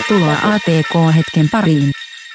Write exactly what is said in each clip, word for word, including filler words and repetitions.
Tervetuloa A T K-hetken pariin.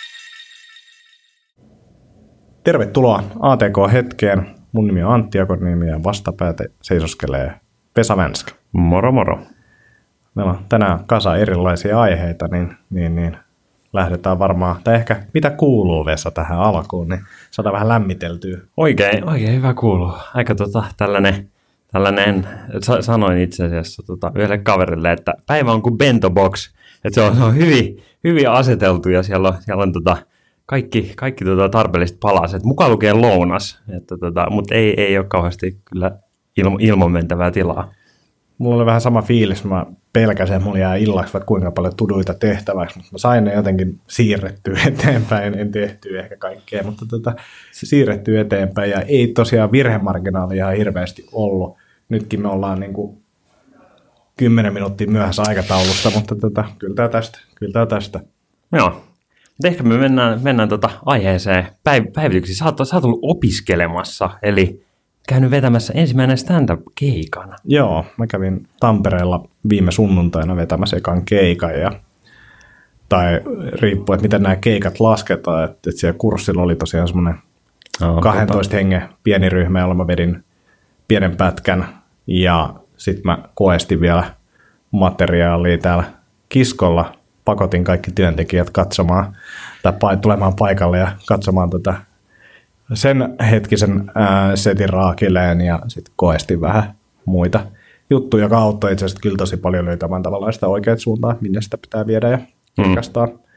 Tervetuloa A T K-hetkeen. Mun nimi on Antti Jakonniemi ja vastapäätä seisoskelee Vesa Vänskä. Moro moro. Meillä on tänään kasa erilaisia aiheita, niin, niin, niin lähdetään varmaan, tai ehkä mitä kuuluu Vesa tähän alkuun, niin saadaan vähän lämmiteltyä. Oikein, oikein hyvä kuuluu. Aika tota, tällainen, tällainen, sanoin itse asiassa tota, yhdelle kaverille, että päivä on kuin bento box, että se on, se on hyvin, hyvin aseteltu ja siellä on, siellä on tota, kaikki, kaikki tota tarpeelliset palaset, mukaan lukee lounas, että tota, mutta ei, ei ole kauheasti kyllä ilmo, ilman mentävää tilaa. Mulla oli vähän sama fiilis, mä pelkäsin, että mulla jää illaksi vaikka kuinka paljon tuduita tehtäväksi, mutta mä sain ne jotenkin siirrettyä eteenpäin, en tehtyä ehkä kaikkea, mutta tota, siirrettyä eteenpäin ja ei tosiaan virhemarginaalia ihan hirveästi ollut. Nytkin me ollaan niin kuin kymmenen minuuttia myöhässä aikataulusta, mutta tota, kyllä tää tästä, kyllä tää tästä. Joo, mutta ehkä me mennään, mennään tota aiheeseen päiv- päivityksiin. Sä oot, sä oot ollut opiskelemassa, eli käynyt vetämässä ensimmäinen stand-up-keikan. Joo, mä kävin Tampereella viime sunnuntaina vetämässä ekan keikan, ja, tai riippuu, että miten nämä keikat lasketaan, että, että siellä kurssilla oli tosiaan semmoinen oh, kaksitoista tota. hengen pieni ryhmä, jolla mä vedin pienen pätkän, ja sitten mä koestin vielä materiaalia täällä Kiskolla, pakotin kaikki työntekijät katsomaan, tai tulemaan paikalle ja katsomaan tätä sen hetkisen ää, setin raakilleen ja sitten koestin vähän muita juttuja, joka auttoi itse asiassa kyllä tosi paljon löytämään tavallaan sitä oikeat suuntaa, minne sitä pitää viedä ja kirkastaa. Mm.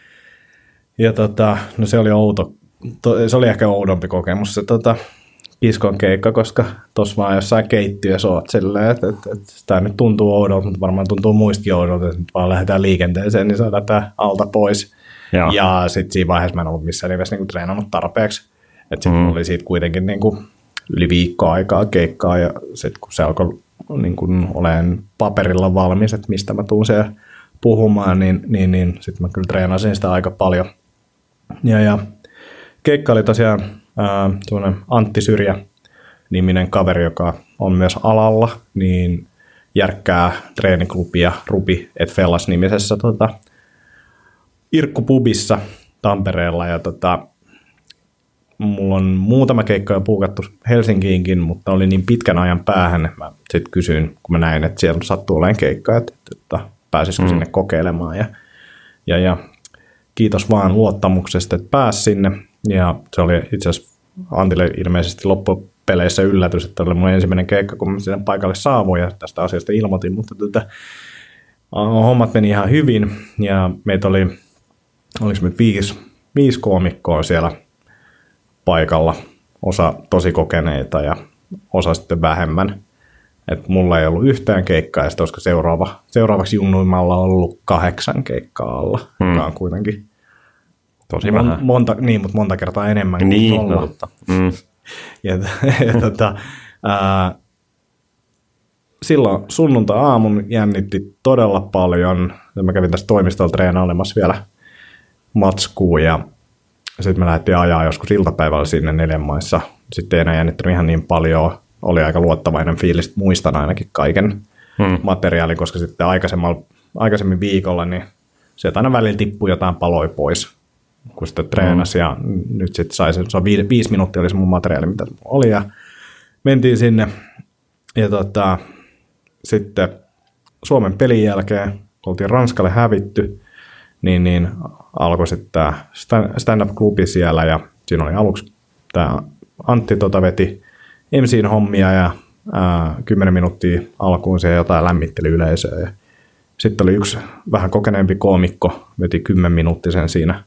Ja tota, no se oli outo, to, se oli ehkä oudompi kokemus se tota, Kiskon keikka, koska tuossa vaan jossain keittiössä oot silleen, että et, et, tämä nyt tuntuu oudolta, mutta varmaan tuntuu muistakin oudolta, että nyt vaan lähdetään liikenteeseen, niin saadaan tämä alta pois. Joo. Ja sitten siinä vaiheessa mä en ollut missään nimessä niinku treenannut tarpeeksi. Että sitten mm. oli siitä kuitenkin niinku yli viikkoa aikaa keikkaa ja sitten kun se alkoi niinku olemaan paperilla valmis, että mistä mä tuun siellä puhumaan, niin, niin, niin sitten mä kyllä treenasin sitä aika paljon. Ja, ja keikka oli tosiaan äh, Antti Syrjä-niminen kaveri, joka on myös alalla, niin järkkää treeniklubia Rupi et Fellas-nimisessä tota, Irkku-pubissa Tampereella ja tota, mulla on muutama keikka jo puukattu Helsinkiinkin, mutta oli niin pitkän ajan päähän, että mä sitten kysyin, kun mä näin, että siellä sattuu olemaan keikka, että, että pääsisikö mm. sinne kokeilemaan. Ja, ja, ja kiitos vaan luottamuksesta, että pääsi sinne. Ja se oli itse asiassa Antille ilmeisesti loppupeleissä yllätys, että oli mun ensimmäinen keikka, kun mä sinne paikalle saavuin ja tästä asiasta ilmoitin. Mutta tätä, hommat meni ihan hyvin ja meitä oli, oliko nyt viisi, viisi koomikkoa siellä paikalla, osa tosi kokeneita ja osa sitten vähemmän. Et mulla ei ollut yhtään keikkaa ja sitten olisiko seuraava, seuraavaksi junnuimalla ollut kahdeksan keikkaa alla, hmm. joka on kuitenkin tosi mon, vähän. Monta, niin, mutta monta kertaa enemmän kuin niin, nolla. No, mm. ja, ja, tota, ää, silloin sunnuntai-aamun jännitti todella paljon. Mä kävin tästä toimistolla treenailemassa vielä matskuun ja sitten me lähdettiin ajaa joskus iltapäivällä sinne neljän maissa. Sitten ei enää jännittänyt ihan niin paljon. Oli aika luottavainen fiilis. Muistan ainakin kaiken hmm. materiaalin, koska sitten aikaisemmin viikolla niin sieltä aina välillä tippui jotain paloi pois, kun sitten treenasi. Hmm. Ja nyt sitten sai se, se on viisi, viisi minuuttia oli se mun materiaali, mitä oli. Ja mentiin sinne. Ja tota, sitten Suomen pelin jälkeen oltiin Ranskalle hävitty. Niin, niin alkoi sitten tämä stand-up-klubi siellä ja siinä oli aluksi tämä Antti tota veti M C:n hommia ja ää, kymmenen minuuttia alkuun siellä jotain lämmitteli yleisöä. Ja sitten oli yksi vähän kokeneempi koomikko, veti kymmen minuuttisen siinä.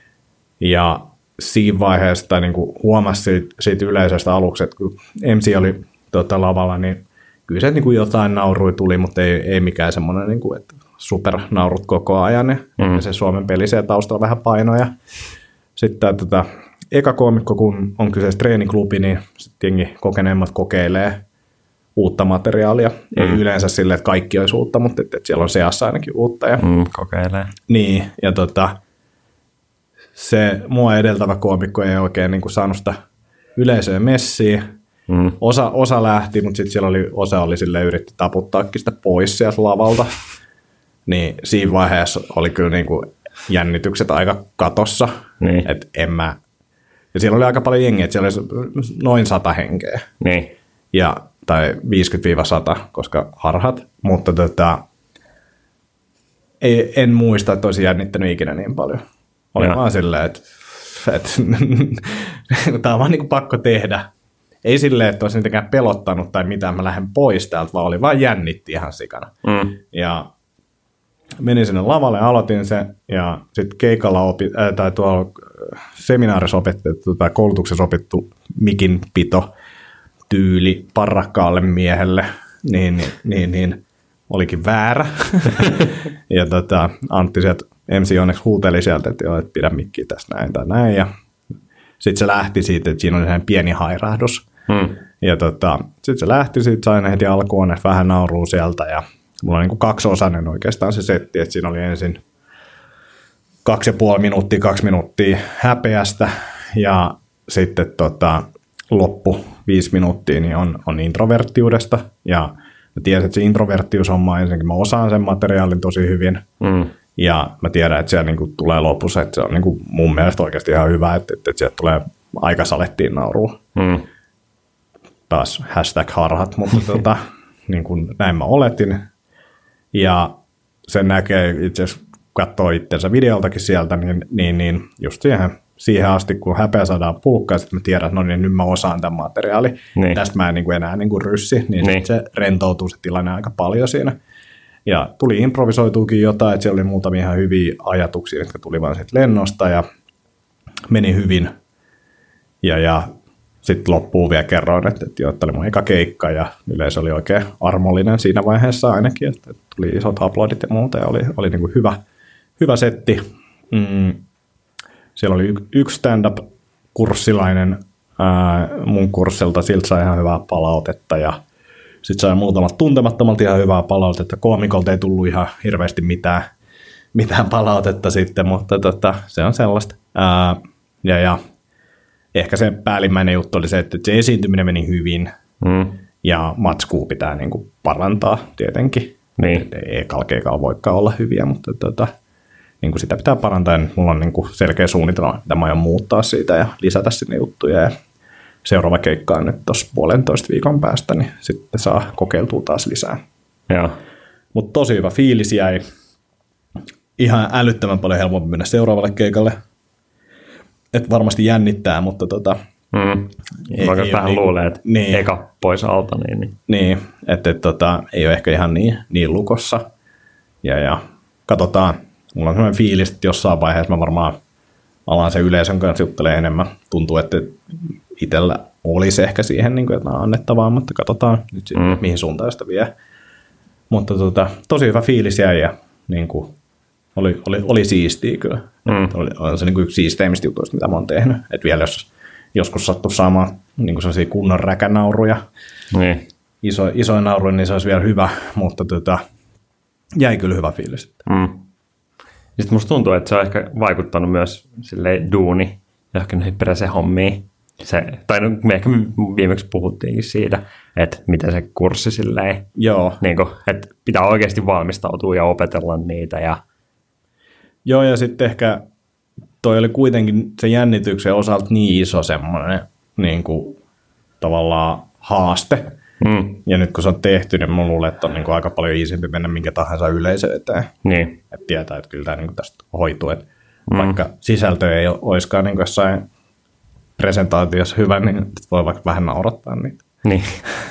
Ja siinä vaiheessa niin kuin huomasi siitä, siitä yleisöstä aluksi, että kun M C oli tota, lavalla, niin kyllä se niin kuin jotain naurui tuli, mutta ei, ei mikään semmoinen, niin kuin, että supernaurut koko ajan. Mm. Ja se Suomen peli siellä taustalla vähän painoja. Sitten tämä eka koomikko, kun on kyseessä treeniklubi, niin sitten jengi kokeneemmat kokeilee uutta materiaalia. Mm. Ei yleensä silleen, että kaikki olisi uutta, mutta että, että siellä on seassa ainakin uutta. Ja, mm, kokeilee. Niin, ja tota, se mua edeltävä koomikko ei oikein niin kuin saanut sitä yleisöä messiin. Mm. Osa, osa lähti, mutta sitten siellä oli, osa oli silleen, yritti taputtaakin sitä pois sieltä lavalta. niin siinä vaiheessa oli kyllä niin kuin jännitykset aika katossa, niin. että en mä, ja siellä oli aika paljon jengiä, että siellä oli noin sata henkeä, niin. ja, tai viisikymmentä sata, koska harhat, mutta tota, ei, en muista, että olisi jännittänyt ikinä niin paljon. Oli ja. vaan silleen, että, että tämä on vaan niin kuin pakko tehdä. Ei silleen, että olisi mitenkään pelottanut tai mitään, mä lähden pois täältä, vaan oli vaan jännitti ihan sikana. Mm. Ja menin sinne lavalle, aloitin se, ja sitten keikalla opi, äh, tai tuolla seminaarissa opettu tai koulutuksessa opittu mikinpito tyyli parrakkaalle miehelle, niin, niin, niin, niin olikin väärä. ja tota, Antti sieltä, M C onneksi huuteli sieltä, että joo, et pidä mikkiä tässä näin tai näin, ja sitten se lähti siitä, että siinä oli sellainen pieni hairahdus. Hmm. Ja tota, sitten se lähti, sitten sain heti alkuun vähän nauruu sieltä, ja mulla on niin kuin kaksiosainen oikeastaan se setti, että siinä oli ensin kaksi ja puoli minuuttia, kaksi minuuttia häpeästä, ja sitten tota, loppu viisi minuuttia niin on, on introverttiudesta, ja mä tiedän, että se introverttiushomma ensinnäkin, mä osaan sen materiaalin tosi hyvin, hmm. ja mä tiedän, että siellä niin kuin tulee lopussa, että se on niin kuin mun mielestä oikeasti ihan hyvä, että, että sieltä tulee aika salettiin naurua. Hmm. Taas hashtag harhat, mutta tota, niin kuin näin mä oletin. Ja sen näkee itse asiassa, kun katsoo itsensä videoltakin sieltä, niin, niin, niin just siihen, siihen asti, kun häpeä saadaan pulkkaa, sitten mä tiedän, että no niin, nyt mä osaan tämän materiaali. Niin. Tästä mä en niin kuin enää niin kuin ryssi, niin, niin. se rentoutuu se tilanne aika paljon siinä. Ja tuli improvisoituukin jotain, että siellä oli muutamia ihan hyviä ajatuksia, jotka tuli vaan siitä lennosta ja meni hyvin. Ja, ja sitten loppuun vielä kerroin, että, että, että oli mun eka keikka ja yleisö oli oikein armollinen siinä vaiheessa ainakin, että, että tuli isot aplodit ja muuta ja oli, oli niin kuin hyvä, hyvä setti. Mm. Siellä oli y- yksi stand-up-kurssilainen ää, mun kurssilta, siltä sai ihan hyvää palautetta ja sitten sai muutamat tuntemattomalta ihan hyvää palautetta. Koomikolta ei tullut ihan hirveästi mitään, mitään palautetta sitten, mutta tota, se on sellaista. Ää, ja, ja ehkä se päällimmäinen juttu oli se, että se esiintyminen meni hyvin mm. ja matskua pitää niin kuin parantaa tietenkin. Niin. Ei kalkeikalla voikaan olla hyviä, mutta tota, niin kuin sitä pitää parantaa. Ja mulla on niin kuin selkeä suunnitelma, mitä mä aion muuttaa siitä ja lisätä sinne juttuja. Ja seuraava keikka on nyt tuossa puolentoista viikon päästä, niin sitten saa kokeiltua taas lisää. Mutta tosi hyvä fiilis jäi. Ihan älyttömän paljon helpompi mennä seuraavalle keikalle. Et varmasti jännittää, mutta tota... Mm. Ei, Vaikka ei, vähän niin, luulee, että niin, eka pois alta. Niin, niin. niin että et, tota, ei ole ehkä ihan niin, niin lukossa. Ja, ja katsotaan. Mulla on sellainen fiilis, että jossain vaiheessa mä varmaan alan sen yleisön kanssa juttelemaan enemmän. Tuntuu, että itsellä olisi ehkä siihen niin kuin, että annettavaa, mutta katsotaan nyt sitten, mm. mihin suuntaan sitä vie. Mutta tota, tosi hyvä fiilis jäi ja niin kuin, oli, oli, oli siistiä kyllä. Mm. Oli, oli se niin kuin yksi siisteimmistä jutuista, mitä mä oon tehnyt. Että vielä jos joskus sattuu saamaan niin kuin sellaisia kunnon räkänauruja, niin. iso, isoja nauruja, niin se olisi vielä hyvä, mutta tota, jäi kyllä hyvä fiilis. Mm. Sitten musta tuntuu, että se on ehkä vaikuttanut myös silleen duuni johonkin noihin peräiseen hommiin. Se, tai no, me ehkä viimeksi puhuttiinkin siitä, että miten se kurssi silleen, Joo. Niin kuin, että pitää oikeasti valmistautua ja opetella niitä. Ja... Joo, ja sitten ehkä toi oli kuitenkin se jännityksen osalta niin iso semmoinen niin kuin, tavallaan haaste. Mm. Ja nyt kun se on tehty, niin mä luulen, että on niin kuin aika paljon iisimpi mennä minkä tahansa yleisö eteen. Niin. Että tietää, että kyllä tämä niin kuin tästä hoituu. Että mm. vaikka sisältö ei olisikaan niin kuin jossain presentaatiossa hyvä, niin voi vaikka vähän naurattaa niitä. Niin.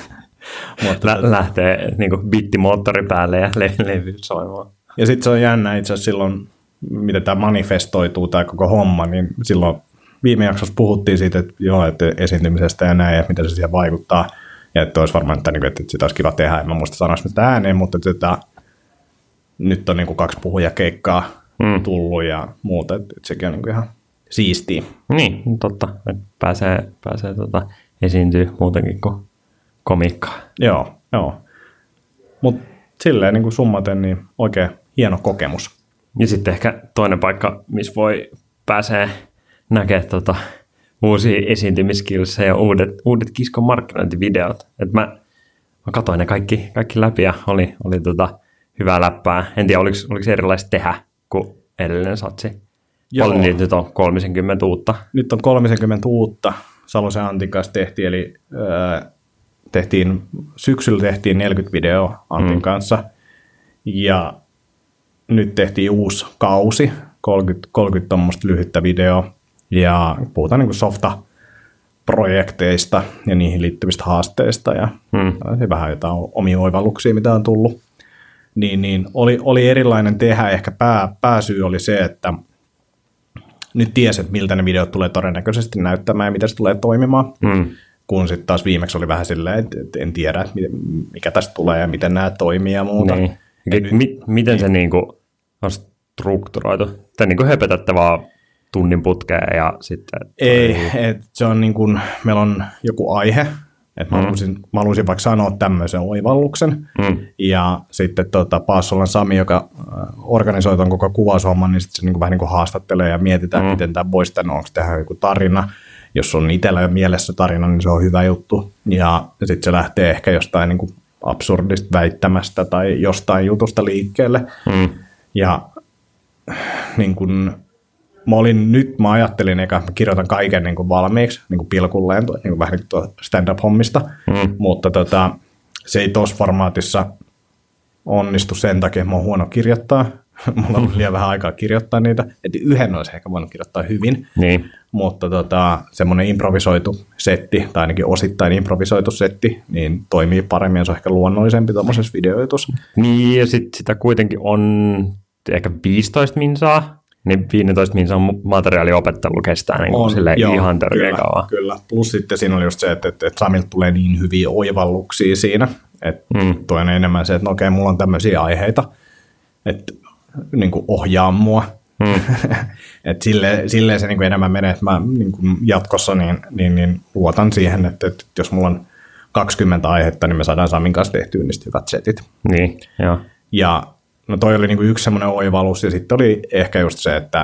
Mutta Lä- lähtee niin kuin bittimoottori päälle ja le- levy soimaan. Ja sitten se on jännä itse asiassa silloin, miten tämä manifestoituu, tämä koko homma, niin silloin viime jaksossa puhuttiin siitä, että joo, että esiintymisestä ja näin, ja miten se siihen vaikuttaa. Ja että olisi varmaan, että, että sitä olisi kiva tehdä, en mä muista sanoa sitä ääneen, mutta että nyt on niin kuin kaksi puhujakeikkaa mm. tullut ja muuta, että sekin on niin kuin ihan siistiä. Niin, totta. Että pääsee, pääsee tota, esiintyä muutenkin kuin komikkaa. Joo, joo. Mutta silleen niin kuin summaten, niin oikein hieno kokemus. Ja sitten ehkä toinen paikka, missä voi pääsee näkemään tota, uusia esiintymiskilsejä ja uudet, uudet Kiskon markkinointivideot. Et mä, mä katsoin ne kaikki, kaikki läpi ja oli, oli tota, hyvää läppää. En tiedä, oliko, oliko erilaista tehdä kuin edellinen satsi. Joo. Paljon niitä nyt on kolmekymmentä uutta. Nyt on kolmekymmentä uutta Salosen Antin kanssa tehtiin, eli öö, tehtiin, syksyllä tehtiin neljäkymmentä videoa Antin mm. kanssa, ja nyt tehtiin uusi kausi, kolmekymmentä, kolmekymmentä tuommoista lyhyttä videoa, ja puhutaan niin kuin softa-projekteista ja niihin liittyvistä haasteista, ja mm. vähän jotain omia oivalluksia, mitä on tullut. Niin, niin oli, oli erilainen tehdä, ehkä pää, pääsyy oli se, että nyt tiesi, että miltä ne videot tulee todennäköisesti näyttämään ja miten se tulee toimimaan, mm. kun sitten taas viimeksi oli vähän silleen, että, että en tiedä, että mikä tästä tulee ja miten nämä toimii ja muuta. Niin. Ja nyt, M- miten niin. se niinku on strukturoitu? Te niinku höpötätte vaan tunnin putkeen ja sitten... Ei, että se on niin kuin, meillä on joku aihe, että mä, mm. mä haluaisin vaikka sanoa tämmöisen oivalluksen, mm. ja sitten tota, Paassolan Sami, joka organisoi ton koko kuvaushomman, niin sitten se niin kuin vähän niin kuin haastattelee ja mietitään, mm. miten tämä voisi tehdä, onko tehdä joku tarina. Jos on itsellä jo mielessä tarina, niin se on hyvä juttu. Ja sitten se lähtee ehkä jostain niin kuin absurdista väittämästä tai jostain jutusta liikkeelle. Mm. Ja niin kuin, mä olin nyt, mä ajattelin, eikä mä kirjoitan kaiken niin kuin valmiiksi, niin kuin pilkulleen, niin kuin vähän niin kuin stand-up-hommista, mm. mutta tota, se ei tuossa formaatissa onnistu sen takia, että mä oon huono kirjoittaa. Mulla on liian vähän aikaa kirjoittaa niitä, että yhden olisi ehkä voinut kirjoittaa hyvin, niin. Mutta tota, semmoinen improvisoitu setti, tai ainakin osittain improvisoitu setti, niin toimii paremmin ja se on ehkä luonnollisempi tuommoisessa videojutussa. Niin, ja sitten sitä kuitenkin on ehkä viisitoista minsaa, niin viisitoista minsan materiaaliopettelu kestää niin on, joo, ihan törkeä kauan. Kyllä, plus sitten siinä oli just se, että, että, että Samilta tulee niin hyviä oivalluksia siinä, että mm. toi on enemmän se, että no okei, mulla on tämmöisiä aiheita, että niin kuin ohjaa mua. Mm. että silleen, silleen se niin kuin enemmän menee, että mä niin kuin jatkossa niin, niin, niin luotan siihen, että, että jos mulla on kaksikymmentä aihetta, niin me saadaan Samin kanssa tehtyä niistä hyvät setit. Niin, joo. Ja no toi oli niin kuin yksi semmoinen oivallus, ja sitten oli ehkä just se, että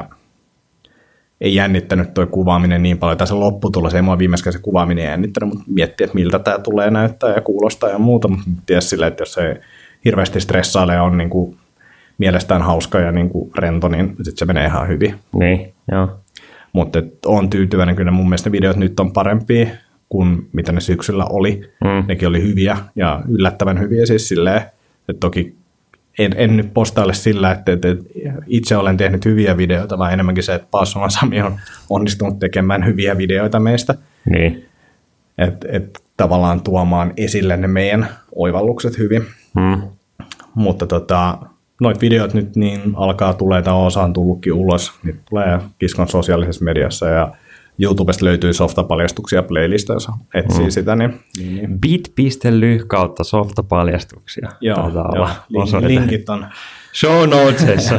ei jännittänyt toi kuvaaminen niin paljon. Tässä lopputulos, ei mua viimeiskään se kuvaaminen jännittänyt, mutta miettiä, että miltä tämä tulee näyttää ja kuulostaa ja muuta, mutta ties silleen, että jos se hirveästi stressailee ja on niin kuin mielestään hauska ja niin kuin rento, niin sitten se menee ihan hyvin. Niin, joo. Mutta on tyytyväinen, kyllä mun mielestä ne videot nyt on parempia kuin mitä ne syksyllä oli. Mm. Nekin oli hyviä ja yllättävän hyviä siis silleen, että toki en, en nyt postaile sillä, että, että itse olen tehnyt hyviä videoita, vaan enemmänkin se, että Paassolan Sami on onnistunut tekemään hyviä videoita meistä. Niin. Että et, tavallaan tuomaan esille ne meidän oivallukset hyvin. Mm. Mutta tota, noit videot nyt niin alkaa tulee, tai osa on tullutkin ulos, niin tulee Kiskon sosiaalisessa mediassa ja YouTubesta löytyy softapaljastuksia playlista, jos etsii mm. sitä. Niin, niin, niin. bit piste ly kautta softapaljastuksia. Joo, joo. Link, linkit on show notesissa.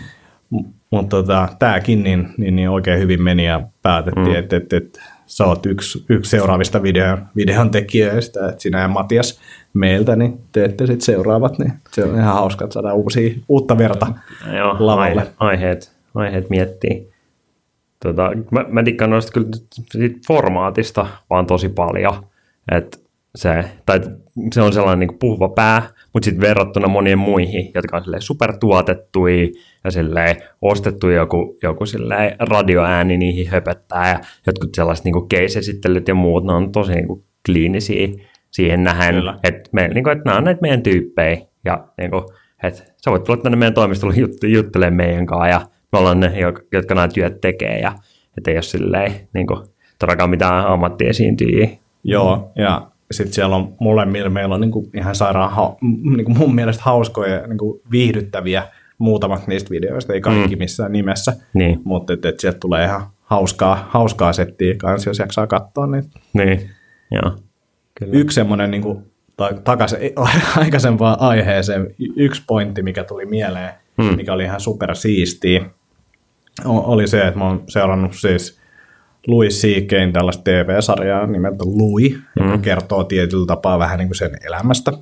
Mutta tota, tämäkin niin, niin, niin oikein hyvin meni ja päätettiin, mm. että et, et, sä oot yksi, yksi seuraavista videon, videon tekijöistä, että sinä ja Matias meiltä, niin teette sitten seuraavat, niin se on ihan hauska, että saadaan uusia, uutta verta joo, lavalle. Aiheet, aiheet miettii. Tota, mä, mä dikkaan noista kyllä siitä formaatista vaan tosi paljon, että se, tai se on sellainen niin kuin puhuva pää, mutta sitten verrattuna monien muihin, jotka on supertuotettuja ja ostettu joku, joku radioääni niihin höpöttää ja jotkut sellaiset niin case-esittelyt ja muut, ne on tosi niin kuin kliinisiä siihen nähen, että, me, niin kuin, että nämä on näitä meidän tyyppejä ja niin kuin, että sä voit tulla tänne meidän toimistolle jut- juttelemaan meidän kanssa ja me ollaan ne, jotka nämä työt tekee ja että ei ole silleen niin kuin, todellakaan mitään ammattiesiintyjiä. Joo, ja sitten siellä on molemmilla, meillä on niin kuin ihan sairaan ha- niin kuin mun mielestä hauskoja ja niin kuin viihdyttäviä muutamat niistä videoista, ei kaikki missään nimessä, niin. mutta et, et sieltä tulee ihan hauskaa, hauskaa settiä kanssa, jos jaksaa katsoa niitä. Niin, joo. Kyllä. Yksi semmoinen niin kuin, takaisin aikaisempaan aiheeseen, yksi pointti, mikä tuli mieleen, hmm. mikä oli ihan super siistiä, oli se, että mä oon seurannut siis Louis C K:n tällaista T V-sarjaa nimeltä Louis, mm. joka kertoo tietyllä tapaa vähän niin kuin sen elämästä.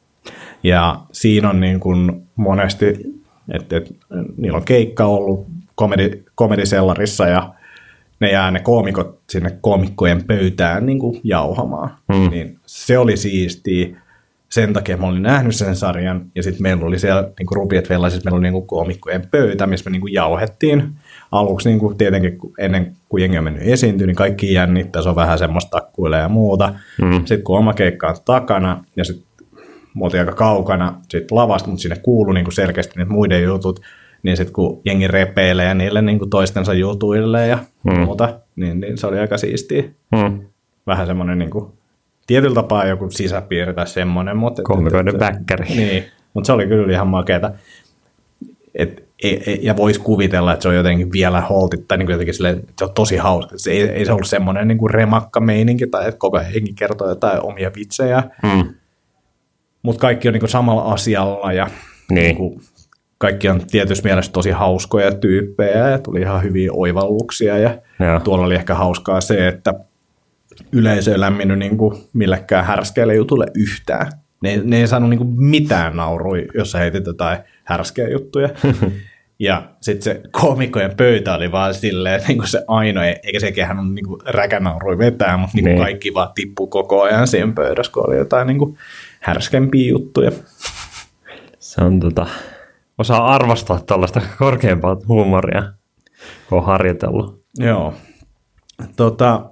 Ja siinä on niin kuin monesti, että, että niillä on keikka ollut komedi, komedisellarissa ja ne jää ne koomikot sinne koomikkojen pöytään niin kuin jauhamaan. Mm. Niin se oli siistiä sen takia mä olin nähnyt sen sarjan, ja sitten meillä oli siellä niin kuin Rupiet Vellaisissa, meillä oli niin kuin koomikkojen pöytä, missä me niin kuin jauhettiin aluksi niin kuin tietenkin ennen kuin jengi on mennyt esiintyä, niin kaikki jännittää, se on vähän semmoista takkuilee ja muuta. Mm. Sitten kun oma keikka on takana, ja sitten me oltiin aika kaukana siitä lavasta, mutta sinne kuului niin kuin selkeästi ne muiden jutut, niin sitten kun jengi repeilee ja niille niin kuin toistensa jutuille ja mm. muuta, niin, niin se oli aika siistiä. Mm. Vähän semmoinen niin kuin tietyllä tapaa joku sisäpiiri tai semmoinen. Koomikoiden väkkäri. Niin, mutta se oli kyllä ihan makeata. Et, ja voisi kuvitella, että se on jotenkin vielä holtit, tai niin kuin jotenkin silleen, että se on tosi hauska. Se ei, ei se ollut semmoinen niin kuin remakka meininki, tai että koko ajan henki kertoo jotain omia vitsejä. Mm. Mutta kaikki on niin kuin samalla asialla, ja niin. Niin kuin, kaikki on tietysti mielessä tosi hauskoja tyyppejä, ja tuli ihan hyviä oivalluksia, ja, ja. Tuolla oli ehkä hauskaa se, että yleisö ei lämminnyt niin kuin millekään härskeille jutulle yhtään. Ne, ne ei saanut niin kuin mitään naurui, jos sä heitit jotain härskeä juttuja. Ja sitten se koomikkojen pöytä oli vaan silleen, niin kuin se ainoa, eikä sekin hän on niin kuin räkänaurui vetää, mutta niin kuin kaikki vaan tippui koko ajan siinä pöydässä, kun oli jotain niin kuin härskempiä juttuja. Se on tota, osaa arvostaa tällaista korkeampaa huumoria, kun on harjoitellut. Joo. Tota...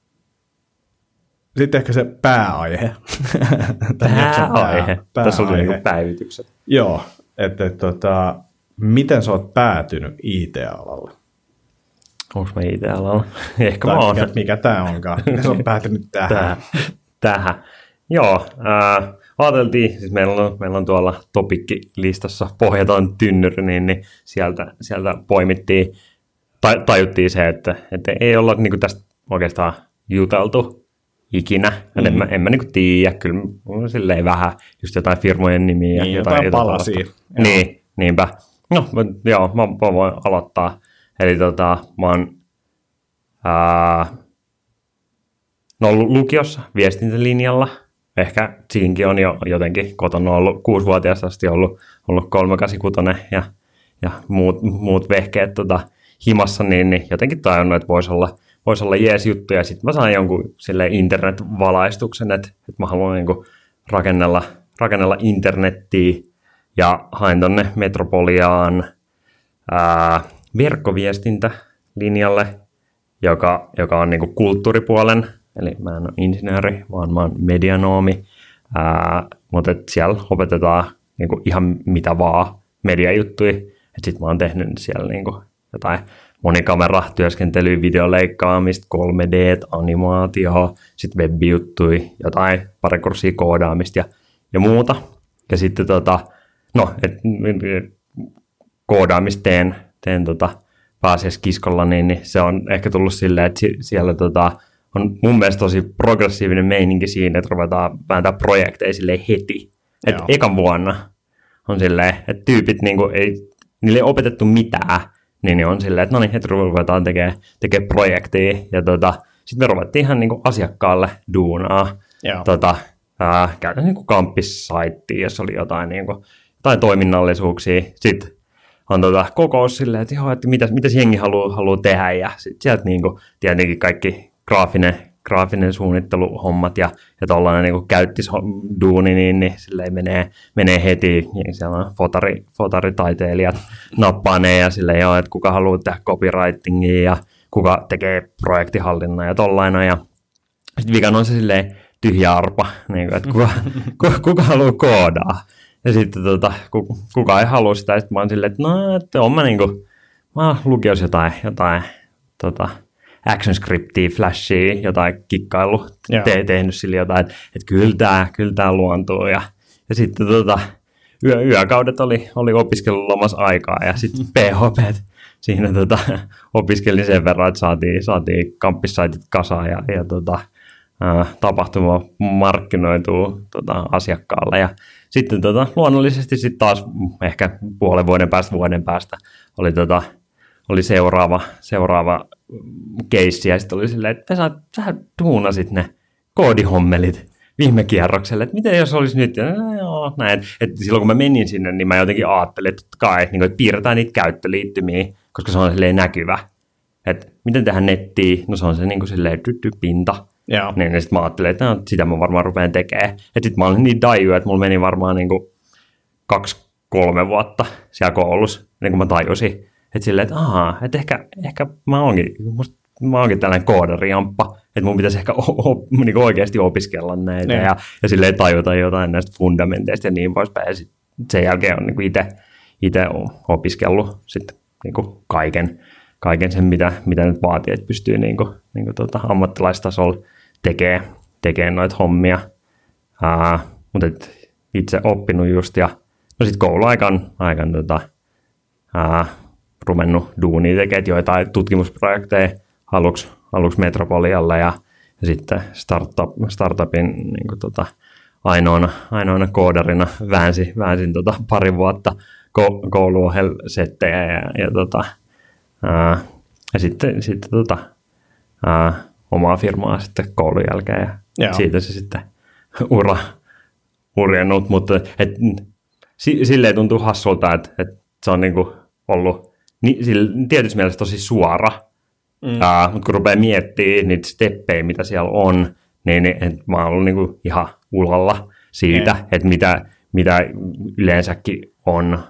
Sitten ehkä se pääaihe. Pääaihe. Tässä oli niinku päivitykset. Joo, että et, tota, miten sä oot päätynyt I T-alalle? Onko mä I T-alalla? Ehkä tai mä oon. Mikä, mikä tää onkaan? Miten sä oot päätynyt tähän? Tähän. tähän. Joo, äh, ajateltiin, siis meillä on, meillä on tuolla topikkilistassa Pohjaton tynnyri, niin, niin sieltä, sieltä poimittiin, tai, tajuttiin se, että, että ei olla niinku tästä oikeastaan juteltu ikinä. Mm-hmm. En mä, en mä niinku tiedä, kyllä on silleen vähän just jotain firmojen nimiä. Niin, jotain, jotain palasia. Niin, niinpä. No, mä, joo, mä, mä voin aloittaa. Eli tota, mä oon ää, no, ollut lukiossa viestintälinjalla. Ehkä siinkin on jo jotenkin kotona ollut kuusivuotiaasta asti ollut, ollut kolmekahdeksankymmentäkuusi ja, ja muut, muut vehkeet tota, himassa, niin, niin jotenkin tajunnut, että voisi olla voisi olla jees juttu, ja sitten mä sain jonkun internet-valaistuksen, että, että mä haluan niin kuin rakennella, rakennella internettiä, ja hain tonne Metropoliaan ää, verkkoviestintälinjalle, joka, joka on niin kuin kulttuuripuolen, eli mä en ole insinööri, vaan mä oon medianoomi, ää, mutta et siellä opetetaan niin kuin ihan mitä vaan mediajuttuja, että sitten mä oon tehnyt siellä niin kuin jotain monikameratyöskentelyä, videoleikkaamista, kolme D, animaatioa, sitten web-juttui, jotain pari kurssia koodaamista ja, ja muuta. Ja sitten tota, no, et, koodaamista teen, teen tota, pääasiassa kiskolla, niin, niin se on ehkä tullut silleen, että siellä tota, on mun mielestä tosi progressiivinen meininki siinä, että ruvetaan vääntää projekteja silleen heti. Että ekan vuonna on silleen, että tyypit niinku ei, niille ei opetettu mitään, niin ne on silleen, että no niin, että ruvetaan tekemään tekee projektia, ja tota, sitten me ruvettiin ihan niinku asiakkaalle duunaa, tota, ää, käytännössä niinku kamppissaittiin, jos oli jotain, niinku, jotain toiminnallisuuksia, sitten on tota, kokous silleen, että joo, että mitäs, mitäs jengi haluaa haluu tehdä, ja sitten sieltä niinku, tietenkin kaikki graafinen, graafinen suunnitteluhommat ja, ja tollainen niinku käyttisduuni, niin, niin silleen menee, menee heti, ja siellä on fotari, fotaritaiteilijat nappaa ne, ja silleen joo, että kuka haluaa tehdä copywritingia, ja kuka tekee projektihallinnan ja tollainen, ja sitten vikan on se silleen tyhjä arpa, niin kuin, että kuka, kuka, kuka haluaa koodaa, ja sitten tota, kuka ei halua sitä, ja sitten mä oon silleen, että no, että on mä niinku, mä oon lukiossa jotain, jotain, tota, ActionScriptia, Flashia, jotain kikkailu, te, tehnyt sille jotain, että, että kyllä tämä kyllä tää luontuu. Ja, ja sitten tota, yö, yökaudet oli, oli opiskelun lomassa aikaa, ja sitten P H P siinä tota, opiskelin sen verran, että saatiin, saatiin kamppissaitit kasaan, ja, ja tota, ää, tapahtuma markkinoituu tota, asiakkaalle. Ja sitten tota, luonnollisesti sit taas ehkä puolen vuoden päästä, vuoden päästä oli tota, oli seuraava, seuraava keissi, ja sitten oli silleen, että sä, sä duunasit ne koodihommelit viime kierrokselle, että miten jos olisi nyt, ja no, joo, näin. Et silloin kun mä menin sinne, niin mä jotenkin ajattelin, että totta kai, niin kuin, että piirretään niitä käyttöliittymiä, koska se on silleen näkyvä. Että miten tehdään nettiin, no se on se niin kuin silleen tytty pinta, Joo. Niin, niin sitten mä ajattelin, että no, sitä mä varmaan rupean tekemään. Että sitten mä olin niin daiju, että mulla meni varmaan niin kuin kaksi, kolme vuotta siellä koulussa, niin kuin mä tajusin. Että silleen, että ahaa, että ehkä, ehkä mä oonkin, musta, mä oonkin tällainen koodarijamppa, että mun pitäisi ehkä o- o- niin kuin oikeasti opiskella näitä ja, ja silleen tajuta jotain näistä fundamenteista ja niin poispäin. Ja sit sen jälkeen on niin itse itse opiskellut sitten niin kuin kaiken, kaiken sen, mitä, mitä nyt vaatii, että pystyy niin kuin, niin kuin tota ammattilaistasolla tekemään tekee noita hommia. Ää, mutta et itse oppinut just ja no sitten kouluaikaan aikan, tota, ää, ruvennut duunia tekemään joitain tutkimusprojekteja aluksi, aluksi Metropolialla ja, ja sitten startup, startupin niin kuin tota, ainoana, ainoana koodarina väänsin, väänsin tota pari vuotta kouluohjelsettejä ja, ja, tota, ää, ja sitten, sitten tota, ää, omaa firmaa sitten koulun jälkeen ja Joo. siitä se sitten ura urjennut, mutta et, silleen tuntuu hassulta, että, että se on niinku ollut niin, sille, tietysti mielessä tosi suora, mm. ää, mutta kun rupeaa miettimään niitä steppejä, mitä siellä on, niin, niin et mä oon ollut niinku ihan ulalla siitä, mm. että mitä, mitä yleensäkin on,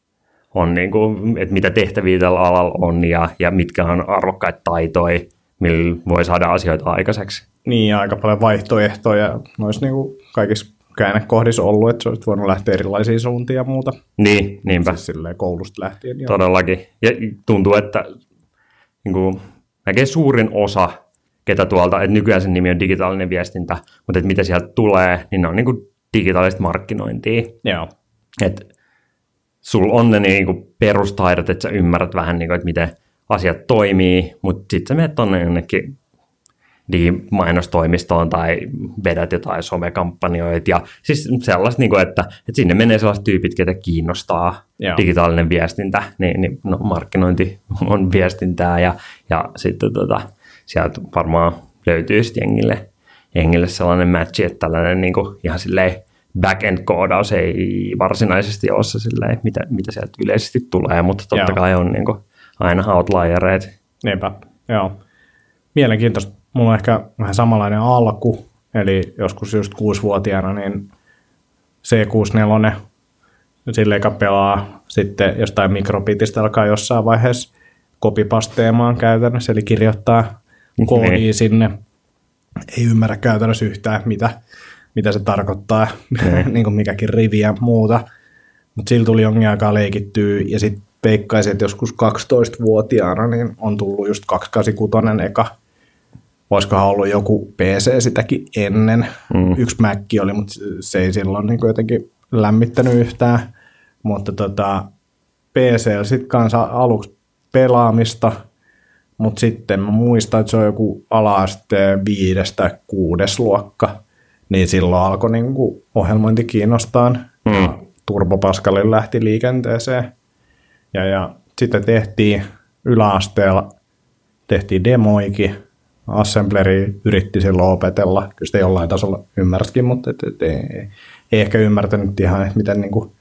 on niinku, että mitä tehtäviä tällä alalla on ja, ja mitkä on arvokkaita taitoja, millä voi saada asioita aikaiseksi. Niin, aika paljon vaihtoehtoja noissa niinku kaikissa käännekohdissa ollut, että se olisi voinut lähteä erilaisiin suuntiin ja muuta. Niin, niinpä. Siis silleen koulusta lähtien. Todellakin. Ja tuntuu, että niin kuin, näkee suurin osa, ketä tuolta, että nykyään sen nimi on digitaalinen viestintä, mutta että mitä sieltä tulee, niin ne on niin kuin digitaalista markkinointia. Joo. Että sulla on ne niin kuin perustaidot, että sä ymmärrät vähän, niin kuin, että miten asiat toimii, mutta sitten sä menet tuonne jonnekin digimainostoimistoon tai vedät jotain somekampanjoita ja siis sellaista, että, että sinne menee sellaiset tyypit, ketä kiinnostaa Joo. digitaalinen viestintä, niin, niin no, markkinointi on viestintää ja, ja sitten tota, sieltä varmaan löytyy sitten jengille, jengille sellainen matchi, että tällainen niin kuin ihan silleen back-end-koodaus ei varsinaisesti ole se silleen, mitä, mitä sieltä yleisesti tulee, mutta totta Joo. kai on niin kuin aina outliereita. Niinpä, joo. Mielenkiintoista. Mulla on ehkä vähän samanlainen alku, eli joskus just kuusivuotiaana niin C kuusikymmentäneljä, sille eikä pelaa, sitten jostain mikrobitistä alkaa jossain vaiheessa kopipasteemaan käytännössä, eli kirjoittaa koodia sinne, ei ymmärrä käytännössä yhtään, mitä, mitä se tarkoittaa, niin kuin mikäkin rivi ja muuta, mutta sillä tuli jonkin aikaa leikittyä, ja sitten veikkaisin, että joskus kaksitoistavuotiaana niin on tullut just kaksisataakahdeksankymmentäkuusi eka. Olisikohan ollut joku P C sitäkin ennen. Mm. Yksi Mac oli, mutta se ei silloin niin jotenkin lämmittänyt yhtään. Mutta tota, P C sitten kanssa aluksi pelaamista, mutta sitten mä muistan, että se on joku ala-asteen viides tai kuudes luokka, niin silloin alkoi niin kuin ohjelmointi kiinnostaan. Mm. Ja Turbo Pascalille lähti liikenteeseen. Ja, ja sitten tehtiin yläasteella, tehtiin demoikin. Assembleri yritti silloin opetella, kyllä sitä jollain tasolla ymmärsikin, mutta et, et, ei, ei ehkä ymmärtänyt ihan, että miten niinku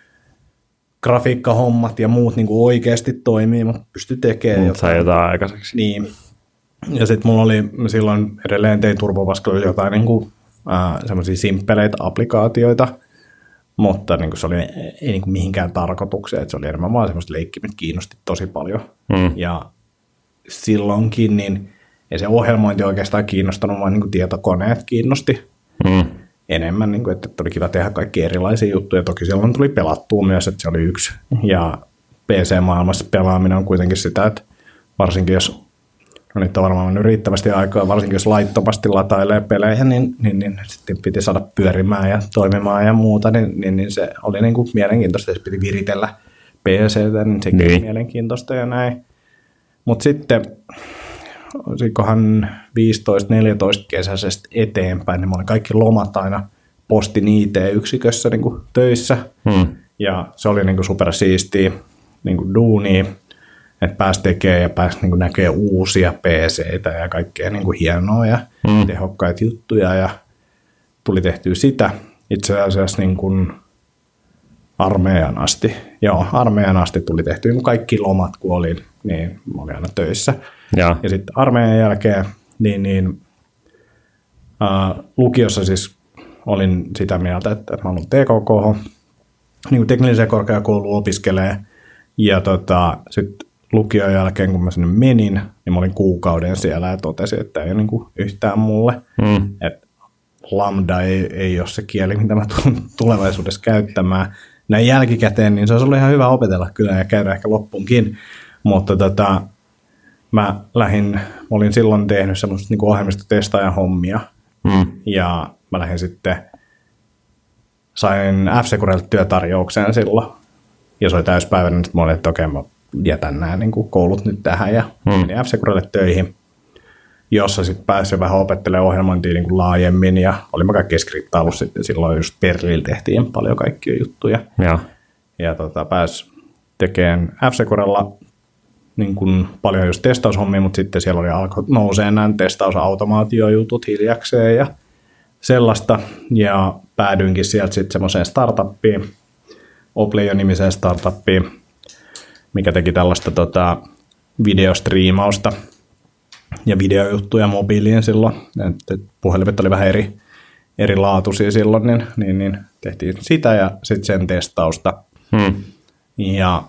grafiikkahommat ja muut niinku oikeasti toimii, mutta pystyi tekemään jotain. Sai jotain aikaiseksi. Niin. Ja sitten mulla oli silloin edelleen tein Turbo Pascalilla jotain niinku, äh, semmoisia simppeleitä applikaatioita, mutta niinku se oli, ei niinku mihinkään tarkoitukseen, että se oli enemmän vaan semmoista leikkiä, mitkä kiinnosti tosi paljon. Mm. Ja silloinkin niin ei se ohjelmointi oikeastaan kiinnostanut, vaan niin kuin tietokoneet kiinnosti mm. enemmän, niin kuin, että oli kiva tehdä kaikki erilaisia juttuja. Toki silloin tuli pelattua myös, että se oli yksi. Ja P C-maailmassa pelaaminen on kuitenkin sitä, että varsinkin jos, no nyt on varmaan riittävästi aikaa, varsinkin jos laittomasti latailee pelejä, niin, niin, niin sitten piti saada pyörimään ja toimimaan ja muuta, niin, niin, niin se oli niin kuin mielenkiintoista, että piti viritellä P C:tä, niin sekin niin. oli mielenkiintoista ja näin. Mutta sitten olisikohan viisitoista neljätoista kesäisestä eteenpäin, niin mä olin kaikki lomat aina postin I T-yksikössä niin kuin töissä, hmm. ja se oli niin kuin supersiistiä niin kuin duunia, että pääsi tekemään ja pääsi niin kuin näkemään uusia P C:itä ja kaikkea niin kuin hienoa ja hmm. tehokkaita juttuja, ja tuli tehtyä sitä itse asiassa niin kuin armeijan asti. Joo, armeijan asti tuli tehtyä niin kaikki lomat, kun olin, niin mä olin aina töissä. Ja, ja sitten armeijan jälkeen niin, niin Uh, lukiossa siis olin sitä mieltä, että mä olen T K K, niin kuin teknilliseen korkeakouluun opiskelee. Ja tota, sitten lukion jälkeen, kun mä sinne menin, niin mä olin kuukauden siellä ja totesin, että ei ole niin kuin yhtään mulle. Mm. Että lambda ei, ei ole se kieli, mitä mä tulen tulevaisuudessa käyttämään. Näin jälkikäteen, niin se olisi ollut ihan hyvä opetella kyllä ja käydä ehkä loppuunkin. Mutta tota, mä lähdin, mä olin silloin tehnyt semmoista niin kuin ohjelmistotestaajan hommia. Mm. Ja mä lähdin sitten, sain F-Securelta työtarjouksen silloin. Ja se oli täyspäiväinen, että mä olin, että okei, mä jätän nämä niin kuin koulut nyt tähän. Ja mm. menin F-Securelle töihin, jossa sitten pääsin vähän opettelemaan ohjelmointia niin kuin laajemmin. Ja olin mä kaikki skriptailu sitten silloin, just Perlillä tehtiin paljon kaikkia juttuja. Ja, ja tota, pääsin tekemään F-Securella niin kuin paljon just testaushommia, mutta sitten siellä oli alkoi nousee nämä testausautomaatiojutut hiljakseen ja sellaista. Ja päädyinkin sieltä sitten semmoiseen startuppiin, Opleio-nimiseen startuppiin, mikä teki tällaista tota, videostriimausta ja videojuttuja mobiiliin silloin. Et puhelimet oli vähän eri, erilaatuisia silloin, niin, niin, niin tehtiin sitä ja sitten sen testausta. Hmm. Ja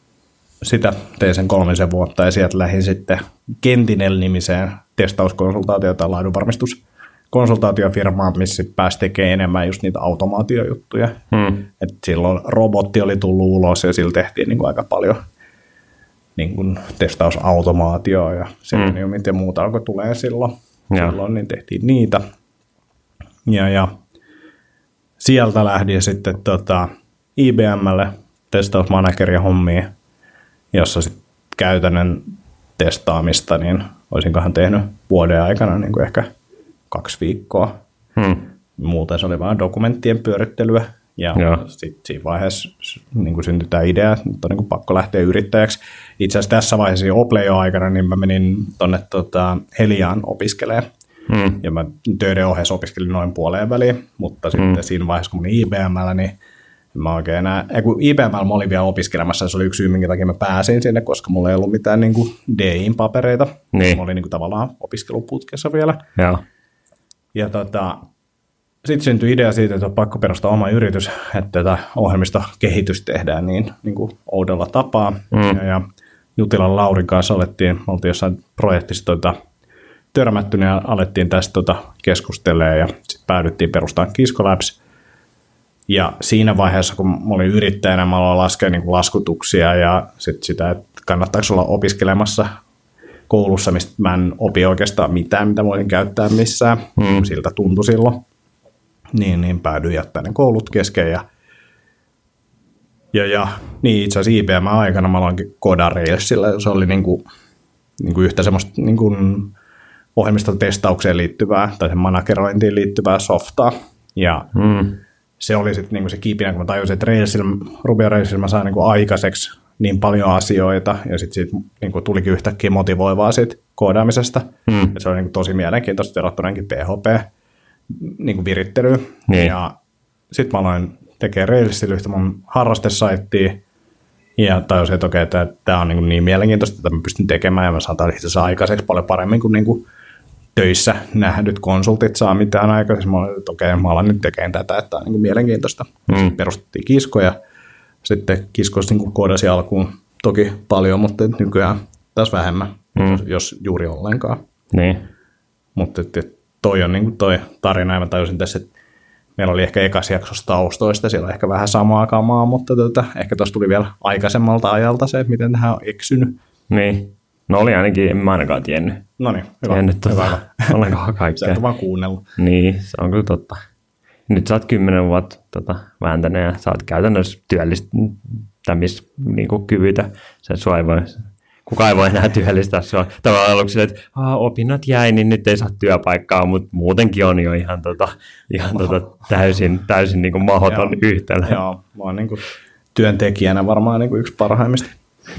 sitä tein sen kolmisen vuotta ja sieltä lähdin sitten Kentinel-nimiseen testauskonsultaatio- tai laadunvarmistuskonsultaatiofirmaan, missä pääsi tekemään enemmän just niitä automaatiojuttuja. Hmm. Et silloin robotti oli tullut ulos ja sillä tehtiin niin kuin aika paljon niin kuin testausautomaatioa ja Seleniumit hmm. ja muuta alkoi tulee silloin. Ja. Silloin niin tehtiin niitä. Ja, ja sieltä lähdin sitten tota, I B M:lle testausmanagerin hommiin, jossa sitten käytännön testaamista, niin olisinkohan tehnyt vuoden aikana niin kuin ehkä kaksi viikkoa. Hmm. Muuten se oli vain dokumenttien pyörittelyä. Ja sitten siinä vaiheessa niin kuin syntyi tämä idea, että nyt on niin kuin pakko lähteä yrittäjäksi. Itse asiassa tässä vaiheessa Opleio-aikana niin mä menin tuonne tota, Heliaan opiskelemaan. Hmm. Ja mä töiden ohessa opiskelin noin puoleen väliin, mutta hmm. sitten siinä vaiheessa, kun mä olin I B M:llä, niin mä oikein enää, ja kun I B M:llä mä olin vielä opiskelemassa, se oli yksi syy, minkä takia mä pääsin sinne, koska mulla ei ollut mitään niin kuin D I-papereita. Niin. Mä olin niin kuin tavallaan opiskeluputkessa vielä. Ja, ja tota, sitten syntyi idea siitä, että on pakko perustaa oma yritys, että tätä ohjelmistokehitystä tehdään niin, niin kuin oudolla tapaa. Mm. Ja, ja Jutilan Laurin kanssa alettiin, me oltiin jossain projektissa tota, törmätty ja alettiin tästä tota, keskustelemaan ja sitten päädyttiin perustamaan Kisko Labs. Ja siinä vaiheessa, kun mä olin yrittäjänä, mä aloin laskea niin kuin laskutuksia ja sit sitä, että kannattaako olla opiskelemassa koulussa, mistä mä en opi oikeastaan mitään, mitä voin käyttää missään. Mm. Siltä tuntui silloin. Niin, niin päädyin jättämään ne koulut kesken. Ja, ja, ja niin itse asiassa I B M-aikana mä aloinkin koodaan Railsilla. Se oli niin kuin, niin kuin yhtä semmoista niin kuin ohjelmistotestaukseen liittyvää tai sen managerointiin liittyvää softaa. Ja mm. se oli sitten niinku se kipinä, kun mä tajusin, että Railsilla, Ruby on Railsilla mä saan niinku aikaiseksi niin paljon asioita, ja sitten siitä niinku tulikin yhtäkkiä motivoivaa siitä koodaamisesta. Hmm. Se oli niinku tosi mielenkiintoista verrattuna P H P-virittelyyn. Niin. Ja sitten mä aloin tekemään Railsilla yhtä mun harrastesaittia, ja tajusin, että okei, että tämä on niinku niin mielenkiintoista, että mä pystyn tekemään, ja mä saan itse asiassa aikaiseksi paljon paremmin kuin niinku töissä nähdyt konsultit saa mitään aikaisemmin. Mä olin, että okei, mä alan nyt tekemään tätä, että tämä on niin mielenkiintoista. Mm. Perustettiin Kiskoja. Sitten Kiskossa niin koodasi alkuun toki paljon, mutta nykyään taas vähemmän, mm. jos juuri ollenkaan. Niin. Mutta toi on niin toi tarina, ja mä tajusin tässä, että meillä oli ehkä ekas jaksossa taustoista, siellä on ehkä vähän samaa kamaa, mutta tota, ehkä tuossa tuli vielä aikaisemmalta ajalta se, että miten tähän on eksynyt. Niin. No oli ainakin, en mä ainakaan tiennyt. No niin, hyvä. Tiennyt tuota, ollenkaan kaikkea. Sä et vaan kuunnellut. Niin, se on kyllä totta. Nyt sä oot kymmenen vuotta tota, vääntänyt ja sä oot käytännössä työllistämiskyvytä. Se sua ei voi, kukaan ei voi enää työllistää sua. Tavallaan aluksi silleen, että opinnot jäi, niin nyt ei saa työpaikkaa, mutta muutenkin on jo ihan, tota, ihan tota, täysin, täysin niin kuin mahdoton yhtälö. Joo, mä oon niin kuin työntekijänä varmaan niin kuin yksi parhaimmista.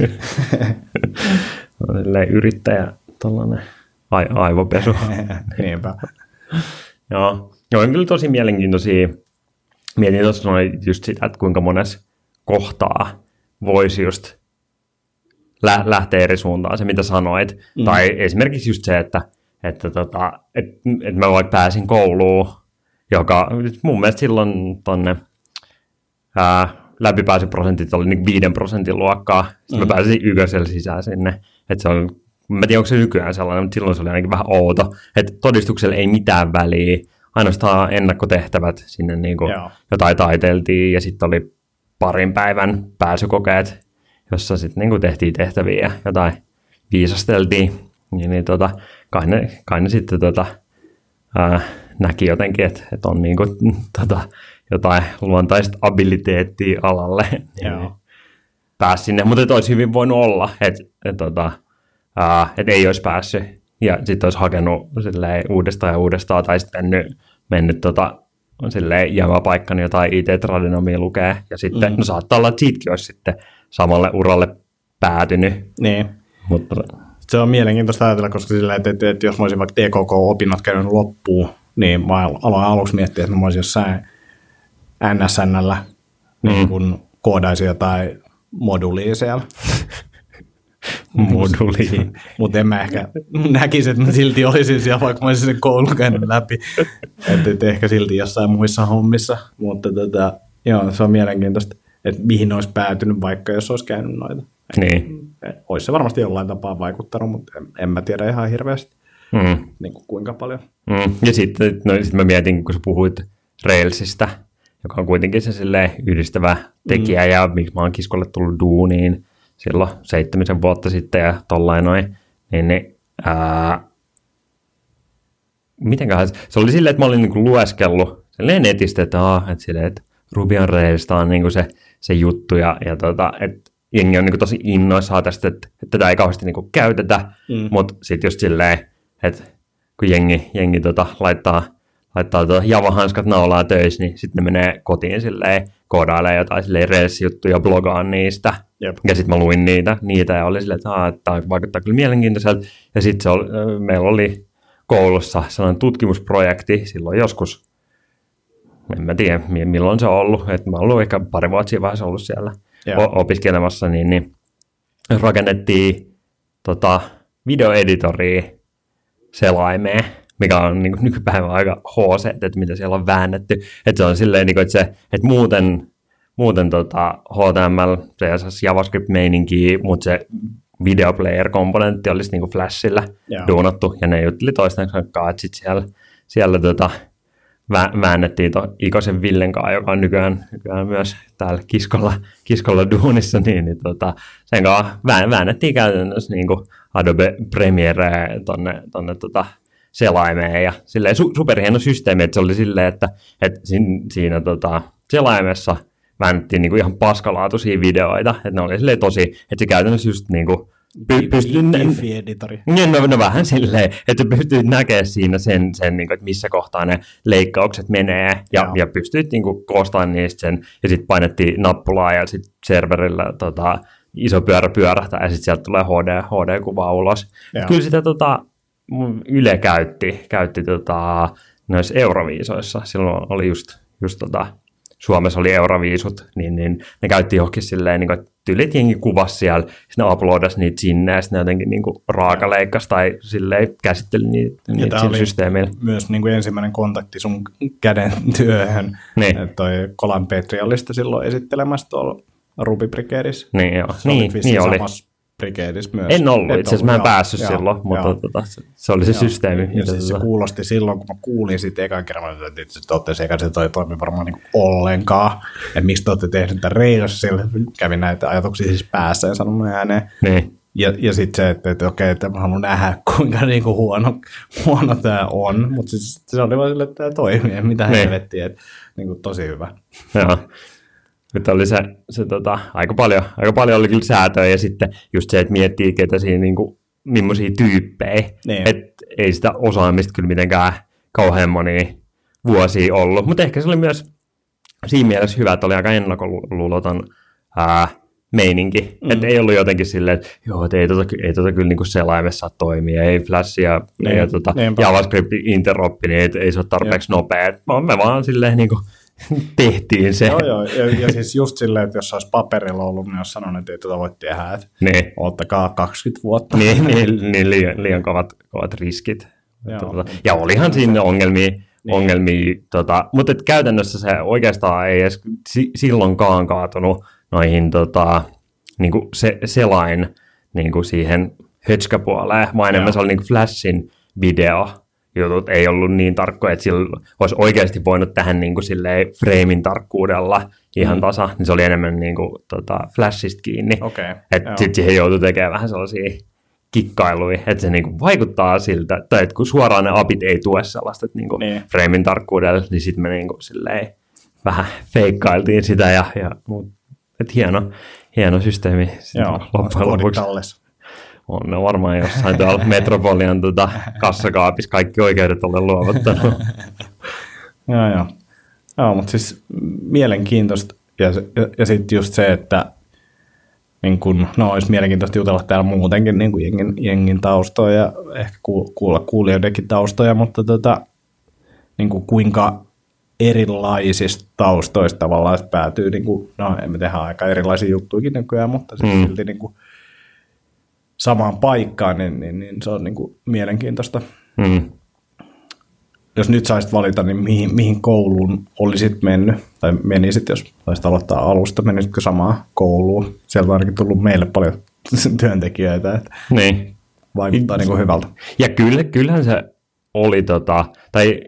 Yrittäjä, tuollainen aivopesu. Niinpä. Joo, joo, on kyllä tosi mielenkiintoisia. Mietin tuossa just sitä, että kuinka monessa kohtaa voisi just lä- lähteä eri suuntaan, se mitä sanoit. Mm. Tai esimerkiksi just se, että että tota, et, et mä vaikka pääsin kouluun, joka mun mielestä silloin tonne ää, läpipääsyprosentit oli niin viiden prosentin luokkaa. Sitten mm. mä pääsin yköisellä sisään sinne. Että se on, mä tiedän, onko se nykyään sellainen, mutta silloin se oli ainakin vähän outo. Että todistuksella ei mitään väliä. Ainoastaan ennakkotehtävät sinne niin kuin jotain taiteltiin ja sitten oli parin päivän pääsykokeet, jossa sitten niin kuin tehtiin tehtäviä ja jotain viisasteltiin. Niin, niin tota, kai, ne, kai ne sitten tota, ää, näki jotenkin, että, että on niin kuin, tota, jotain luontaista abiliteettia alalle. Niin pääsi sinne, mutta olisi hyvin voinut olla, että et, tota, et ei olisi päässyt. Ja sitten olisi hakenut uudestaan ja uudestaan, tai sitten mennyt, mennyt tota, jämäpaikkani jotain I T-tradenomia lukee. Ja sitten, mm. no saattaa olla, että siitäkin olisi sitten samalle uralle päätynyt. Niin. Mutta se on mielenkiintoista ajatella, koska sillä, että, että, että jos mä olisin vaikka T K K-opinnot käynyt loppuun, niin mä aloin aluksi miettiä, että mä olisin jossain N S N:llä mm. niin kun koodaisin jotain modulia siellä. Moduliin. Mutta en mä ehkä näkisi, että mä silti olisin siellä, vaikka mä olisin sen koulun käynyt läpi. Että et ehkä silti jossain muissa hommissa. Mutta tota, joo, se on mielenkiintoista, että mihin olisi päätynyt, vaikka jos olisi käynyt noita. Niin. Olisi se varmasti jollain tapaa vaikuttanut, mutta en, en mä tiedä ihan hirveästi, mm. niin kuin kuinka paljon. Mm. Ja sitten no, sit mä mietin, kun sä puhuit Railsista, joka on kuitenkin se yhdistävä tekijä, mm. ja miksi mä oon Kiskolle tullut duuniin silloin seitsemisen vuotta sitten ja tollain noin, niin, niin ää, mitenköhän se, se oli silleen, että mä olin niinku lueskellut silleen netistä, että, aa, että, silleen, että Ruby on Railsta on niinku se, se juttu, ja, ja tota, että jengi on niinku tosi innoissaan tästä, että, että tätä ei kauheasti niinku käytetä, mm. mutta sitten just silleen, että kun jengi, jengi tota, laittaa, laittaa tota Java-hanskat naulaa töissä, niin sitten ne menee kotiin silleen, koodailee jotain silleen Rails-juttuja, blogaan niistä. Jep. Ja sitten mä luin niitä, niitä ja oli silleen, että, että tämä vaikuttaa kyllä mielenkiintoiselta. Ja sitten meillä oli koulussa sellainen tutkimusprojekti silloin joskus, en mä tiedä milloin se on ollut, että mä oon ollut ehkä pari vuotta siinä vaiheessa ollut siellä o- opiskelemassa, niin, niin rakennettiin tota, videoeditoria selaimeen, mikä on niin kuin nykypäivän aika H C, että mitä siellä on väännetty. Että se on silleen, niin kuin, että, se, että muuten, muuten tota H T M L, C S S, JavaScript-meininkiä, mutta se videoplayer-komponentti olisi niin kuin Flashilla Joo. duunattu, ja ne jutteli toisten kanssa, että sitten siellä, siellä tota, väännettiin tuon Ikosen Villen kanssa, joka on nykyään, nykyään myös täällä Kiskolla, Kiskolla duunissa, niin, niin tota, sen kanssa väännettiin käytännössä niin kuin Adobe Premiere tonne, tonne tota, selaimeen, ja silleen su- superhieno systeemi, että se oli silleen, että, että siinä, siinä tota, selaimessa väännettiin niinku ihan paskalaatuisia videoita, että ne oli silleen tosi, että se käytännössä just niinku py- pystyy... Diffi-editori. No, no vähän silleen, että pystyt näkemään siinä sen, sen niinku, että missä kohtaa ne leikkaukset menee, ja, ja pystyt niinku koostamaan niistä sen, ja sitten painettiin nappulaa, ja sitten serverillä tota, iso pyörä pyörähtää, ja sitten sieltä tulee H D, H D-kuva ulos. Kyllä sitä tota, Yle käytti, käytti tota, noissa Euroviisoissa, silloin oli just, just tota, Suomessa oli Euroviisut, niin, niin ne käytti johonkin silleen, niin että tyylit jengi kuvasi siellä, sitten ne uploadasi niitä sinne, ja sitten ne jotenkin niin raakaleikkasi tai silleen käsitteli niitä, niitä sillä systeemillä. Myös niin kuin ensimmäinen kontakti sun käden työhön, niin. Että toi Kolan Petri oli sitä silloin esittelemässä tuolla Ruby Brigadessa. Niin joo, niin, niin oli. Myös. En ollut, itse asiassa mä en päässyt joo, silloin, joo, mutta tota, se oli se joo. systeemi. Ja siis se kuulosti silloin, kun mä kuulin siitä ekan kerran, että te olette sekä se toi toimi varmaan niin ollenkaan, että miksi te olette tehneet tämän Railsilla, kävin näitä ajatuksia siis päässä ja sanonut ääneen. Niin. Ja, ja sitten se, että, että okei, että mä haluan nähdä, kuinka niin kuin huono, huono tämä on, mutta siis se oli vaan sille, että tämä toimii, mitä niin. helvettiä, että niin kuin tosi hyvä. Joo. Nyt oli se, se tota, aika, paljon, aika paljon oli kyllä säätöä, ja sitten just se, että miettii, ketä siinä niinku, millaisia tyyppejä, niin. Että ei sitä osaamista kyllä mitenkään kauhean monia vuosia ollut, mutta ehkä se oli myös siinä mielessä hyvä, että oli aika ennakkoluuloton ää, meininki, mm. että ei ollut jotenkin silleen, että joo, että ei tota, ei tota kyllä niinku selaimessa toimia, ei flashia, niin. ei tota, JavaScript interoppi, niin ei, ei se ole tarpeeksi nopea, me vaan silleen niinku tehtiin se. Joo, joo. Ja, ja siis just silleen, että jos olisi paperilla ollut, niin olisi sanonut, että ei tuota voi tehdä, että niin. Ottakaa kaksikymmentä vuotta. Niin, niin, niin liian, liian kovat, kovat riskit. Tota, ja olihan siinä ongelmia, niin. ongelmia tota, mutta et käytännössä se oikeastaan ei edes si- silloinkaan kaatunut noihin tota, niinku se, selain niinku siihen hötskäpuoleen, vaan enemmän se oli niinku Flashin video. Jutut ei ollut niin tarkkoja, että sillä olisi oikeasti voinut tähän niin kuin freimin tarkkuudella ihan mm. tasa, niin se oli enemmän niin kuin, tota, Flashista kiinni. Okay, että sitten siihen joutui tekemään vähän sellaisia kikkailuja, että se niin kuin vaikuttaa siltä, tai että kun suoraan ne apit ei tue sellaista, että niin kuin niin. freimin tarkkuudella, niin sitten me niin kuin silleen vähän feikkailtiin sitä, ja, ja että hieno, hieno systeemi. Joo, kooditalles. On ne varmaan jossain tuolla Metropolian tuota, kassakaapissa kaikki oikeudet olen luovuttanut. joo, joo. Joo, mutta siis mielenkiintoista. Ja, ja, ja sitten just se, että niin kun, no olisi mielenkiintoista jutella täällä muutenkin niin kuin jengin, jengin taustoja ja ehkä kuulla kuulijoidenkin taustoja, mutta tota, niin kuin kuinka erilaisista taustoista tavallaan päätyy, niin kuin, no emme tehdä aika erilaisia juttuikin nykyään, mutta siis mm. silti niin kuin samaan paikkaan, niin, niin, niin se on niin kuin mielenkiintoista. Mm. Jos nyt saisit valita, niin mihin, mihin kouluun olisit mennyt, tai menisit, jos saisit aloittaa alusta, menisitkö samaan kouluun? Sieltä on ainakin tullut meille paljon työntekijöitä, että niin. vaikuttaa niin kuin hyvältä. Ja kyllä, kyllähän se oli, tota, tai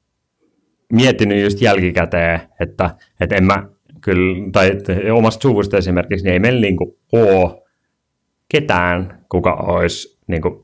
miettinyt just jälkikäteen, että, että en mä kyllä, tai omasta suvusta esimerkiksi, niin ei meillä niin kuin ole ketään, kuka olisi niin kuin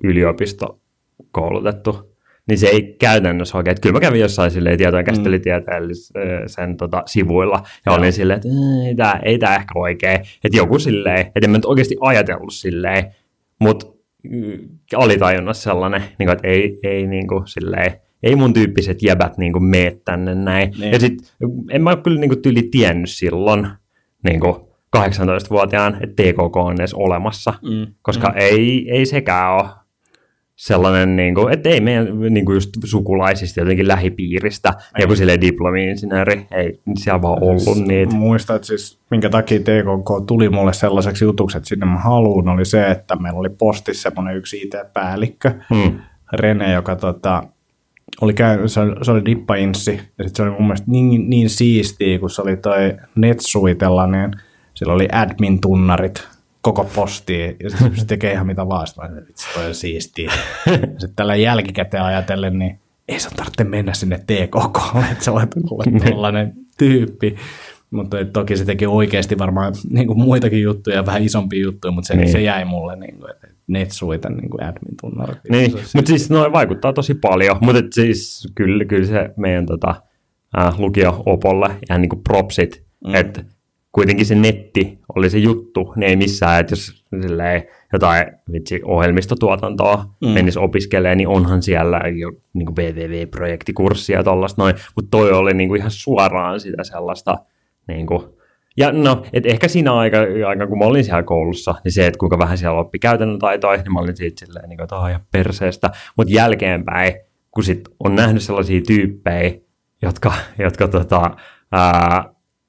yliopistokoulutettu, niin se ei käytännössä oikein. Että kyllä mä kävin jossain silleen tietojen käsittelitieteellisen tota, sivuilla, ja Joo. olin silleen, että ei tämä ei tää ehkä oikein. Että joku silleen, että en mä nyt oikeasti ajatellut silleen, mutta alitajunnassa sellainen, niin kuin, että ei, ei, niin kuin, silleen, ei mun tyyppiset jäbät niin kuin mene tänne näin. Niin. Ja sitten en mä kyllä niin kuin, tyyli tiennyt silloin, niin kuin, kahdeksantoistavuotiaan, että T K K on edes olemassa, mm. koska mm. Ei, ei sekään ole sellainen, niin kuin, että ei meidän niin kuin just sukulaisista jotenkin lähipiiristä, ei. Joku silleen diplomi-insinööri, ei siellä vaan ollut niitä. Muistan, että siis minkä takia T K K tuli mulle sellaiseksi jutuksi, että sinne mä haluun, oli se, että meillä oli postissa semmoinen yksi I T-päällikkö, mm. Rene, joka tota, oli käynyt, se oli, se oli dippa-inssi, ja sitten se oli mun mielestä niin, niin siistiä, kun se oli toi NetSuitella, niin sillä oli admin-tunnarit koko postiin, ja sitten se tekee ihan mitä vaan. Sitten vitsi, toi on siistiä. Sitten tällä jälkikäteen ajatellen, niin ei se tarvitse mennä sinne T K K:lle, että se on tuollainen tyyppi. Mutta toki se teki oikeasti varmaan niin kuin muitakin juttuja, vähän isompia juttuja, mutta se, niin. se jäi mulle niin kuin, että NetSuiten niin kuin admin-tunnarit. Niin, mutta siis noin vaikuttaa tosi paljon, mutta siis kyllä, kyllä se meidän tota, äh, lukio-opolle ihan niin kuin propsit, mm. että kuitenkin se netti oli se juttu, niin ei missään, että jos jotain vitsi, ohjelmistotuotantoa mm. menisi opiskelemaan, niin onhan siellä jo niin kuin W W W-projektikurssia ja tollaista noin, mutta toi oli niin kuin ihan suoraan sitä sellaista, niin kuin, ja no, et ehkä siinä aika, aika, kun mä olin siellä koulussa, niin se, että kuinka vähän siellä oppi käytännön taitoja, niin mä olin siitä silleen, niin kuin, että ihan perseestä, mutta jälkeenpäin, kun sit on nähnyt sellaisia tyyppejä, jotka, jotka tota, ää,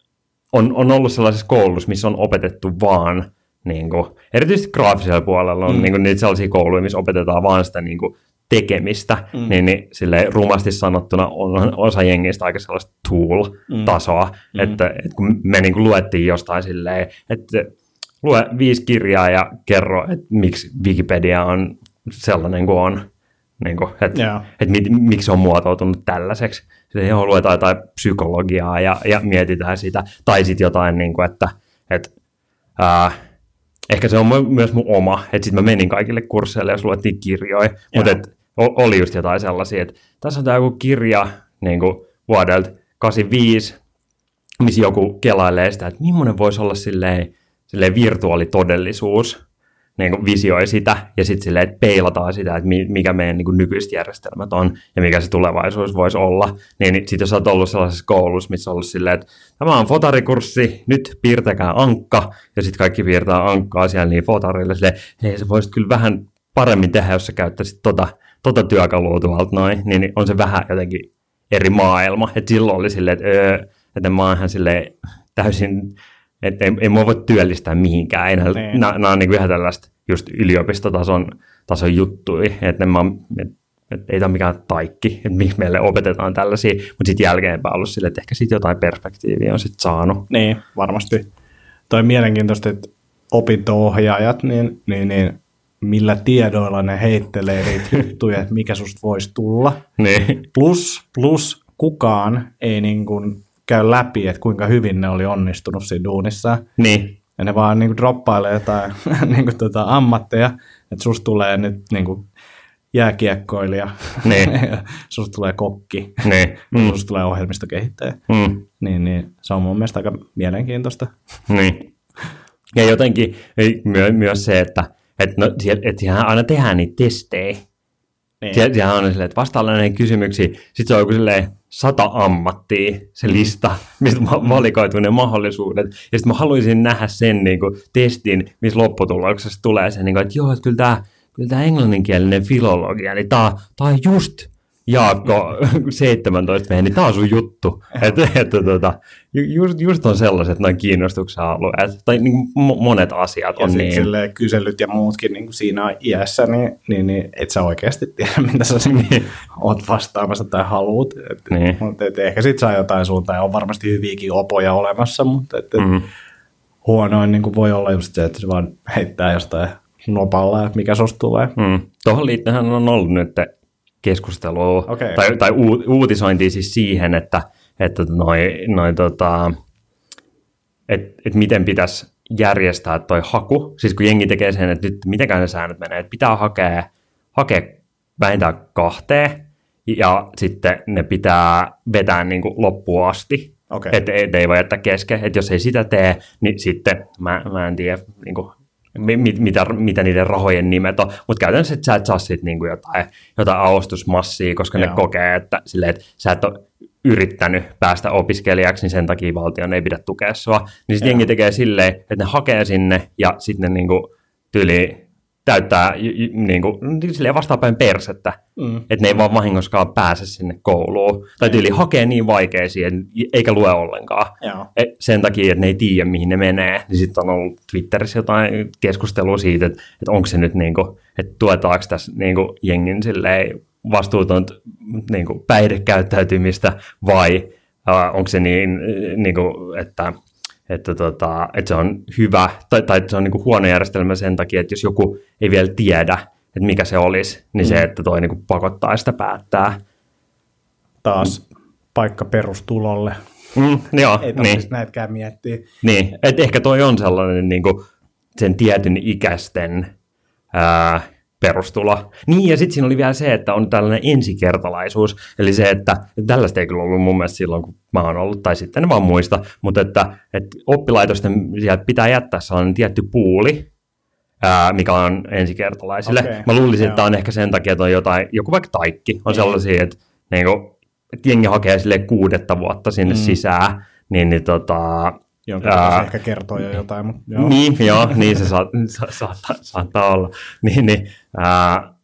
On, on ollut sellaisessa koulussa, missä on opetettu vaan, niin kuin, erityisesti graafisella puolella on mm. niin kuin, niitä sellaisia kouluja, missä opetetaan vaan sitä niin kuin, tekemistä, mm. niin, niin silleen, rumasti sanottuna on osa jengistä aika sellaista tool-tasoa, mm. että, että kun me niin kuin, luettiin jostain silleen, että lue viisi kirjaa ja kerro, että miksi Wikipedia on sellainen kuin on, niin kuin, että, yeah. että mit, miksi se on muotoutunut tällaiseksi. Sitten joo, luetaan jotain psykologiaa ja, ja mietitään sitä. Tai sitten jotain, niin kuin, että, että ää, ehkä se on myös mun oma. Että sitten mä menin kaikille kursseille, jos luettiin kirjoja. Yeah. Mutta oli just jotain sellaisia, että tässä on tämä joku kirja niin kuin vuodelta kahdeksankymmentäviisi, missä joku kelailee sitä, että millainen voisi olla silleen, silleen virtuaalitodellisuus. Niin kuin visioi sitä ja sitten silleen, että peilataan sitä, että mikä meidän niin kuin nykyiset järjestelmät on ja mikä se tulevaisuus voisi olla. Niin sitten jos olet ollut sellaisessa koulussa, missä on ollut silleen, että tämä on fotarikurssi, nyt piirtäkää ankka ja sitten kaikki piirtää ankkaa siellä niin fotarille. Silleen, hei sä voisit kyllä vähän paremmin tehdä, jos sä käyttäisit tota, tota työkalua tuolta noin, niin on se vähän jotenkin eri maailma. Että silloin oli silleen, että, öö, että mä oon ihan silleen täysin... Että ei, ei mua voi työllistää mihinkään. Nämä on niin ihan tällaista just yliopistotason tason juttuja. Että mä, et, että ei tämä ole mikään taikki, että miksi meille opetetaan tällaisia, mutta sitten jälkeenpäin ollut silleen, että ehkä sitten jotain perspektiiviä on sitten saanut. Niin, varmasti. Toi mielenkiintoista, että opinto-ohjaajat, niin, niin, niin millä tiedoilla ne heittelee niitä juttuja, että mikä susta voisi tulla. Niin. Plus, plus kukaan ei niin kuin käy läpi, että kuinka hyvin ne oli onnistunut siinä duunissa. Niin. Ja ne vaan niin kuin droppailee jotain niin kuin tota ammatteja, että susta tulee nyt niin kuin jääkiekkoilija, niin. susta tulee kokki, niin. mm. susta tulee ohjelmistokehittäjä. Mm. Niin, niin se on mun mielestä aika mielenkiintoista. Niin. Ja jotenkin my- myös se, että et no, et siihen aina tehdään niitä testejä. Niin. Sehän on silleen, että vastaillaan näihin kysymyksiin, sitten se on joku silleen sata ammattia, se lista, mistä valikoituu ne mahdollisuudet. Ja sitten mä haluaisin nähdä sen niin kuin, testin, missä lopputuloksessa tulee se, niin kuin, että joo, että kyllä tämä, kyllä tämä englanninkielinen filologia, niin tämä, tämä on just Jaakko seitsemäntoista vuotias, niin tämä on sun juttu. Että, että, tota, just, just on sellaiset noin kiinnostuksen alueet, tai niin monet asiat on ja niin. Ja kyselyt ja muutkin niin kuin siinä iässä, niin, niin, niin et sä oikeasti tiedä, mitä sä niin. oot vastaamassa tai haluut. Et, niin. Mutta et ehkä sit saa jotain suuntaan, ja on varmasti hyviäkin opoja olemassa, mutta et, et mm-hmm. huonoin niin kuin voi olla just se, että se vaan heittää jostain nopalla, että mikä susta tulee. Mm. Tuohon liittyen on ollut nyt keskustelua okay. tai, tai u, uutisointia siis siihen, että, että noi, noi, tota, et, et miten pitäisi järjestää toi haku. Siis kun jengi tekee sen, että nyt mitenkään ne säännöt menee, että pitää hakea, hakea vähintään kahteen ja sitten ne pitää vetää niin kuin loppuun asti. Okay. Että et ei voi jättää kesken. Että jos ei sitä tee, niin sitten mä, mä en tiedä niin kuin, Mit, mitä, mitä niiden rahojen nimet on, mutta käytännössä että sä et saa sit niinku jotain, jotain avustusmassia, koska Joo. ne kokee, että, silleen, että sä et ole yrittänyt päästä opiskelijaksi, niin sen takia valtion ei pidä tukea sua. Niin sitten jengi tekee silleen, että ne hakee sinne ja sitten ne niinku tyyli täyttää niinku, silleen vastaapäin persettä, mm. että ne ei vaan vahingoskaan pääse sinne kouluun. Tai tyyli hakee niin vaikeisiin, eikä lue ollenkaan. Et sen takia, että ne ei tiedä, mihin ne menee. Niin sitten on ollut Twitterissä jotain keskustelua siitä, että, että onko se nyt, niinku, että tuetaanko tässä niinku jengin silleen vastuutonta niinku päihdekäyttäytymistä vai äh, onko se niin, niinku, että... Että, tota, että se on hyvä, tai, tai se on niin kuin huono järjestelmä sen takia, että jos joku ei vielä tiedä, että mikä se olisi, niin mm. se, että toi niin kuin pakottaa sitä päättää. Taas paikka perustulolle. Mm, joo, ei tarvitsisi niin. näitäkään miettiä. Niin, että ehkä toi on sellainen niin kuin sen tietyn ikäisten ää, perustulo. Niin, ja sitten siinä oli vielä se, että on tällainen ensikertalaisuus, eli se, että tällaista ei kyllä ollut mun mielestä silloin, kun mä oon ollut, tai sitten en vaan muista, mutta että, että oppilaitosten sieltä pitää jättää sellainen tietty puuli, ää, mikä on ensikertalaisille. Okay. Mä luulisin, että on ehkä sen takia, että on jotain, joku vaikka taikki, on sellaisia, että, niin kuin, että jengi hakee sille kuudetta vuotta sinne mm. sisään, niin, niin tota... Jonka ää, ehkä kertoo jo jotain, mutta joo. Niin, joo, niin se sa, sa, saattaa, saattaa olla. Niin, niin, ää,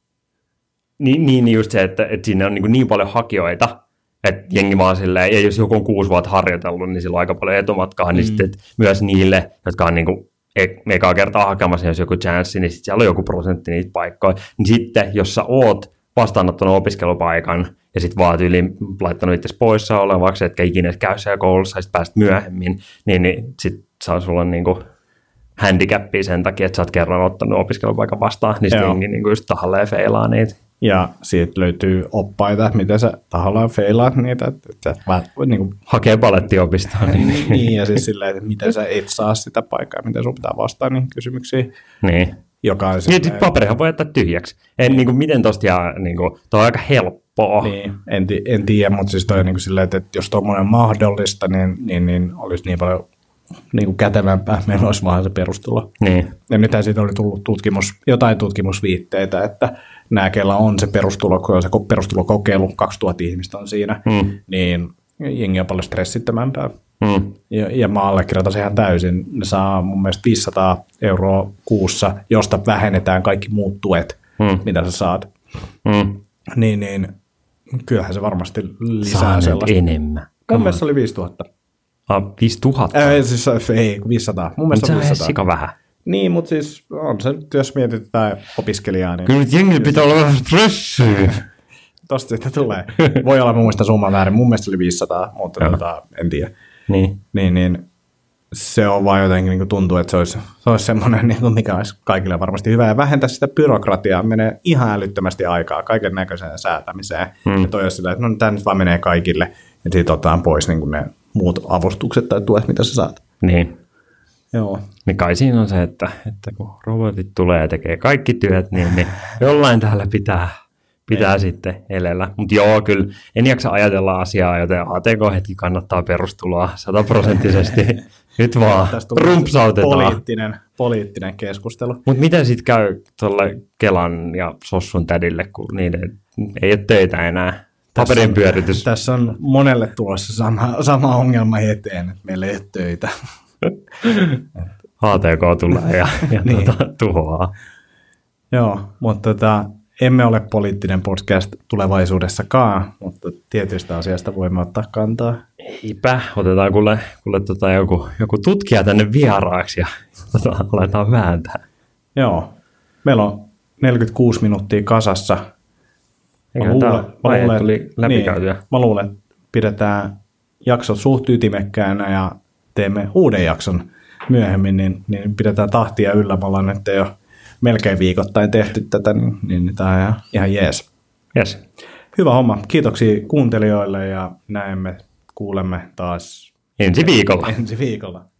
niin, niin just se, että, että siinä on niin, niin paljon hakijoita, että jengi vaan silleen, ja jos joku on kuusi vuotta harjoitellut, niin sillä on aika paljon etumatkaa, mm. niin sitten myös niille, jotka on niin kuin ekaa kertaa hakemassa, jos joku chanssi, niin sitten siellä on joku prosentti niitä paikkoja. Niin sitten, jos sä oot vastaanottanut opiskelupaikan, ja sitten vaan tyyliin laittanut itse poissa olevaksi, etkä ikinä käy siellä koulussa, ja sitten pääst myöhemmin, niin, niin sitten saa sulla niinku handicappia sen takia, että sä oot kerran ottanut opiskelupaikan vastaan, niin sitten jengi niinku just tahalleen feilaa niitä. Ja siitä löytyy oppaita, että miten sä tahallaan feilaat niitä. Että, että mä, niin kuin, hakee palettiopistoon. Niin, niin, ja siis silleen, että miten sä et saa sitä paikkaa, miten sun pitää vastaa niihin kysymyksiin. Niin. Joka on niin, sitten paperihan voi jättää tyhjäksi. En, niin kuin, miten tosta jää, niin kuin, toi on aika helppoa. Niin, en, en tiedä, mutta siis toi on niin kuin silleen, että, että jos tuommoinen mahdollista, niin, niin, niin olisi niin paljon niin kuin kätevämpää, meillä olisi vaan se perustulo. Niin. Ja nythän siitä oli tullut tutkimus, jotain tutkimusviitteitä, että nämä, kellä on se perustulo, se perustulokokeilu, kaksituhatta ihmistä on siinä, hmm. niin jengi on paljon stressittömämpää. Hmm. Ja, ja mä allekirjoitan ihan täysin. Ne saa mun mielestä viisisataa euroa kuussa, josta vähennetään kaikki muut tuet, hmm. mitä sä saat. Hmm. Niin, niin kyllähän se varmasti lisää Saanet sellaista. enemmän. Mun mielestä se oli viisituhatta. Ah, viisituhatta? Äh, siis, ei, viisisataa. Mun mielestä on viisisataa. Sika vähän. Niin, mutta siis on se, jos mietitään opiskelijaa. Niin kyllä nyt jengi pitää olla vähän stressiä. tosta sitten tulee. Voi olla mun mielestä summa väärin. Mun mielestä oli viisisataa, mutta tota, en tiedä. Niin. Niin, niin se on vaan jotenkin niin kuin tuntuu, että se olisi, se olisi semmoinen, niin kuin mikä olisi kaikille varmasti hyvä. Ja vähentää sitä byrokratiaa. Menee ihan älyttömästi aikaa kaiken näköiseen säätämiseen. Hmm. Ja toi on sillä, että no tämä nyt vaan menee kaikille. Ja siitä otetaan pois niin kuin ne muut avustukset tai tuet, mitä sä saat. Niin. Joo. Niin kai siinä on se, että, että kun robotit tulee ja tekee kaikki työt, niin, niin jollain täällä pitää, pitää sitten elellä. Mutta joo, kyllä en jaksa ajatella asiaa, joten A T K-hetki kannattaa perustuloa sataprosenttisesti. Nyt vaan rumpsautetaan. Poliittinen, poliittinen keskustelu. Mutta miten sitten käy tuolle Kelan ja Sossun tädille, kun niiden ei ole töitä enää? Paperin pyöritys. Tässä on monelle tulossa sama, sama ongelma eteen, että meillä ei ole töitä. A T K tulee ja, ja niin. tuota, tuhoaa. Joo, mutta tota, emme ole poliittinen podcast tulevaisuudessakaan, mutta tietystä asiasta voimme ottaa kantaa. Eipä, otetaan kuule, kuule tota joku, joku tutkija tänne vieraaksi ja tota, aletaan vääntää. Joo, meillä on neljäkymmentäkuusi minuuttia kasassa. Eikä tämä vaihe tuli läpikäytyä. Niin, mä luulen, että pidetään jaksot suht ytimekkäänä ja teemme uuden jakson myöhemmin, niin, niin pidetään tahtia yllä. Me ollaan nyt jo melkein viikoittain tehty tätä, niin, niin tämä on ihan, ihan jees. Yes. Hyvä homma. Kiitoksia kuuntelijoille ja näemme, kuulemme taas ensi viikolla. ensi viikolla.